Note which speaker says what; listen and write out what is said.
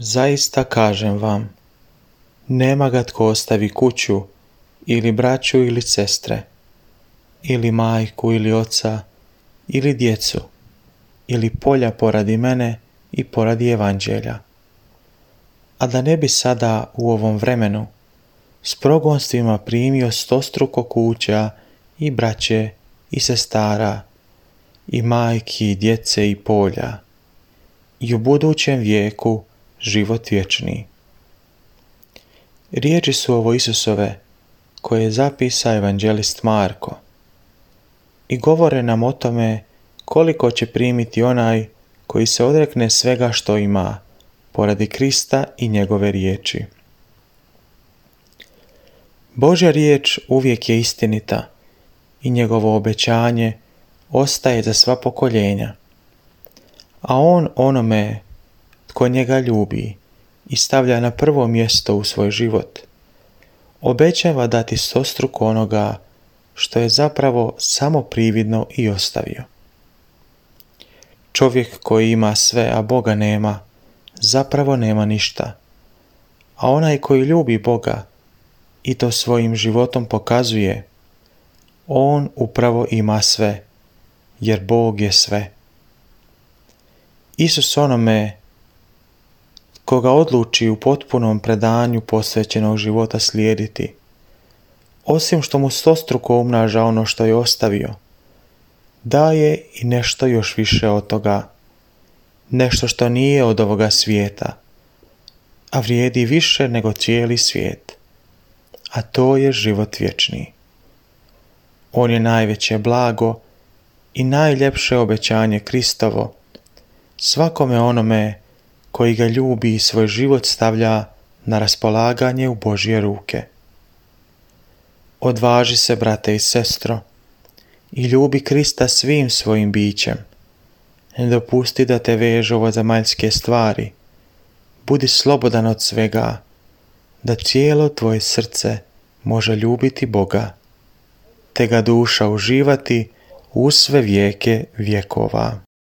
Speaker 1: Zaista kažem vam, nema ga tko ostavi kuću, ili braću ili sestre, ili majku ili oca, ili djecu, ili polja poradi mene i poradi evanđelja, a da ne bi sada u ovom vremenu s progonstvima primio stostruko kuća i braće i sestara, i majki i djece i polja, i u budućem vijeku život vječni. Riječi su ovo Isusove, koje je zapisa evanđelist Marko, i govore nam o tome koliko će primiti onaj koji se odrekne svega što ima, poradi Krista i njegove riječi. Božja riječ uvijek je istinita i njegovo obećanje ostaje za sva pokoljenja, a on onome tko njega ljubi i stavlja na prvo mjesto u svoj život, obećava dati stostruko onoga što je zapravo samo prividno i ostavio. Čovjek koji ima sve, a Boga nema, zapravo nema ništa, a onaj koji ljubi Boga i to svojim životom pokazuje, on upravo ima sve, jer Bog je sve. Isus onome koga odluči u potpunom predanju posvećenog života slijediti, osim što mu stostruko umnaža ono što je ostavio, daje i nešto još više od toga, nešto što nije od ovoga svijeta, a vrijedi više nego cijeli svijet, a to je život vječni. On je najveće blago i najljepše obećanje Kristovo svakome onome koji ga ljubi i svoj život stavlja na raspolaganje u Božje ruke. Odvaži se, brate i sestro, i ljubi Krista svim svojim bićem. Ne dopusti da te vežu ovozemaljske stvari. Budi slobodan od svega, da cijelo tvoje srce može ljubiti Boga, te ga duša uživati u sve vijeke vjekova.